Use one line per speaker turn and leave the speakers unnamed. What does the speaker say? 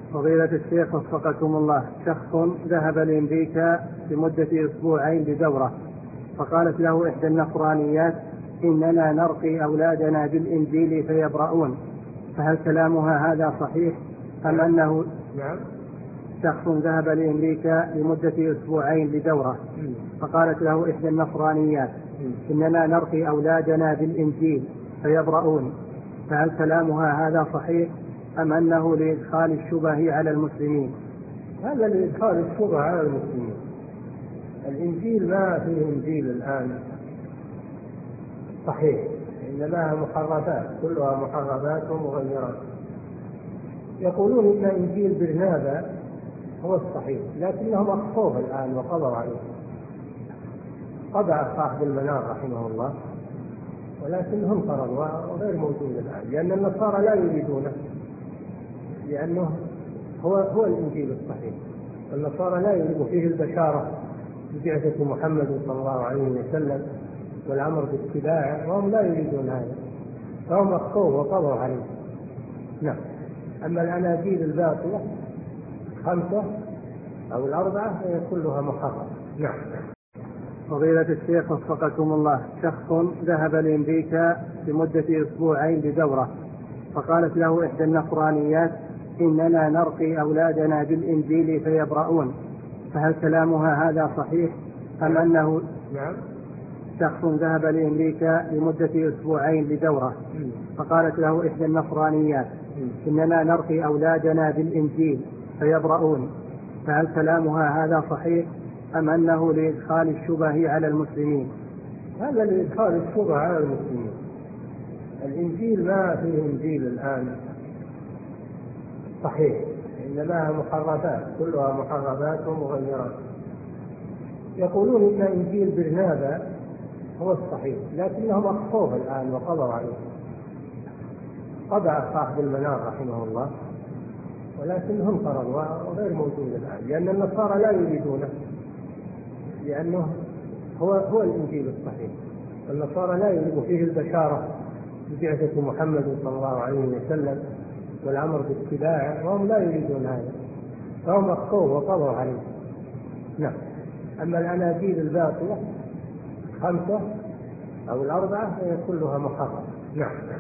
فضيلة الشيخ وفقكم الله، شخص ذهب لأمريكا لمدة أسبوعين لدورة، فقالت له إحدى النصرانيات: إننا نرقي أولادنا بالإنجيل فيبرؤون، فهل كلامها هذا صحيح أم أنه شخص ذهب لأمريكا لمدة أسبوعين لدورة، فقالت له إحدى النصرانيات: إننا نرقي أولادنا بالإنجيل فيبرؤون، فهل كلامها هذا صحيح أم أنه لإدخال الشبه على المسلمين؟
هذا لإدخال الشبه على المسلمين. الإنجيل ما فيه إنجيل الآن صحيح، إنما محرفات، كلها محرفات ومغيرات. يقولون إن إنجيل برنابا هو الصحيح، لكنهم أخفوه الآن وقضوا عليه. طبع صاحب المنار رحمه الله، ولكنهم قرروا وغير موجود الآن، لأن النصارى لا يريدونه، لأنه هو الإنجيل الصحيح. النصارى لا يريدون فيه البشارة ببعثة محمد صلى الله عليه وسلم والأمر باتباعه، وهم لا يريدون هذا، فهم أخفوه وقضوا عليه. نعم. أما الأناجيل الباطلة 5 أو 4 هي كلها محرمة. نعم.
فضيلة الشيخ وفقكم الله، شخص ذهب لأمريكا لمدة أسبوعين لدورة، فقالت له إحدى النصرانيات: إننا نرقي أولادنا بالإنجيل فيبرؤون، فهل كلامها هذا صحيح أم أنه شخص ذهب لأمريكا لمدة أسبوعين لدورة، فقالت له إحدى النصرانيات: إننا نرقي أولادنا بالإنجيل فيبرؤون، فهل كلامها هذا صحيح أم أنه لإدخال الشبه على المسلمين؟
هذا لإدخال الشبه على المسلمين. الإنجيل ما فيه إنجيل الآن صحيح، إنما محرفات، كلها محرفات ومغيرات. يقولون إن إنجيل برنابا هو الصحيح، لكنهم أخفوه الآن وقضوا عليه. طبع صاحب المنار رحمه الله، ولكنهم قرروا وغير موجود الآن، لأن النصارى لا يريدونه، لأنه هو الإنجيل الصحيح. النصارى لا يريدون فيه البشارة ببعثة محمد صلى الله عليه وسلم والأمر باتباعه، وهم لا يريدون هذا، فهم أخفوه وقضوا عليه. نعم. أما الأناجيل الباطلة 5 أو 4 هي كلها محرمة. نعم.